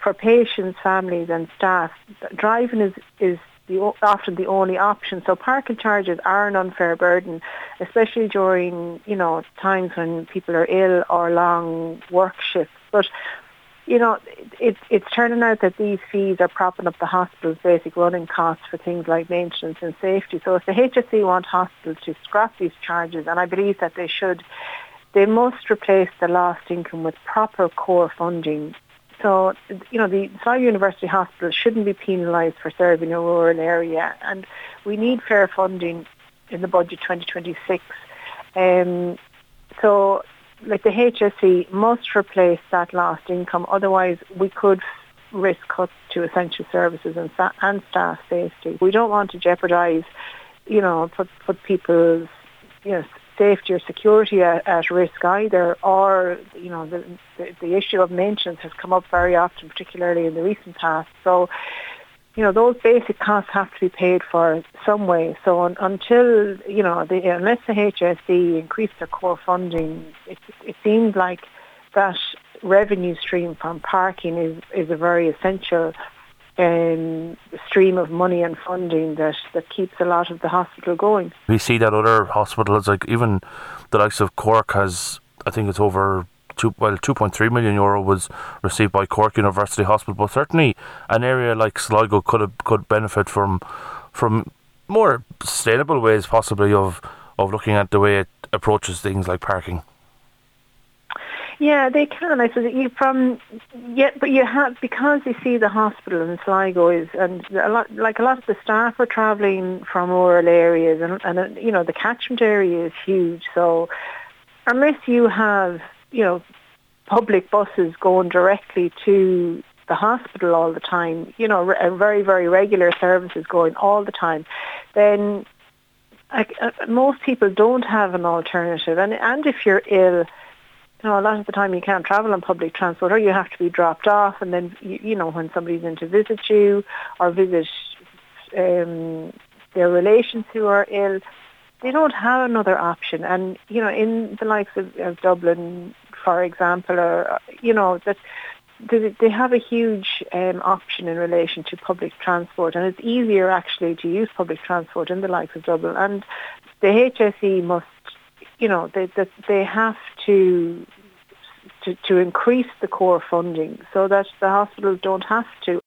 for patients, families and staff, driving is often the only option. So parking charges are an unfair burden, especially during, times when people are ill or long work shifts. But, it's turning out that these fees are propping up the hospital's basic running costs for things like maintenance and safety. So if the HSE want hospitals to scrap these charges, and I believe that they should, they must replace the lost income with proper core funding. So, the Sligo University Hospital shouldn't be penalised for serving a rural area, and we need fair funding in the budget 2026. The HSE must replace that lost income, otherwise we could risk cuts to essential services and staff safety. We don't want to jeopardise, put people's, safety or security at risk either, or, the issue of maintenance has come up very often, particularly in the recent past. So, those basic costs have to be paid for some way. So until, unless the HSE increase their core funding, it seems like that revenue stream from parking is a very essential stream of money and funding that keeps a lot of the hospital going. We see that other hospitals, like even the likes of Cork has, I think it's over €2.3 million was received by Cork University Hospital, but certainly an area like Sligo could benefit from more sustainable ways possibly of looking at the way it approaches things like parking. Yeah, they can. I suppose but you have, because you see the hospital in Sligo and a lot of the staff are travelling from rural areas, and the catchment area is huge. So unless you have public buses going directly to the hospital all the time, very, very regular services going all the time, then most people don't have an alternative. And if you're ill, a lot of the time you can't travel on public transport, or you have to be dropped off, and then, when somebody's in to visit you or visit their relations who are ill, they don't have another option. And, in the likes of Dublin, for example, or, that they have a huge option in relation to public transport, and it's easier actually to use public transport in the likes of Dublin. And the HSE must, they have to increase the core funding so that the hospitals don't have to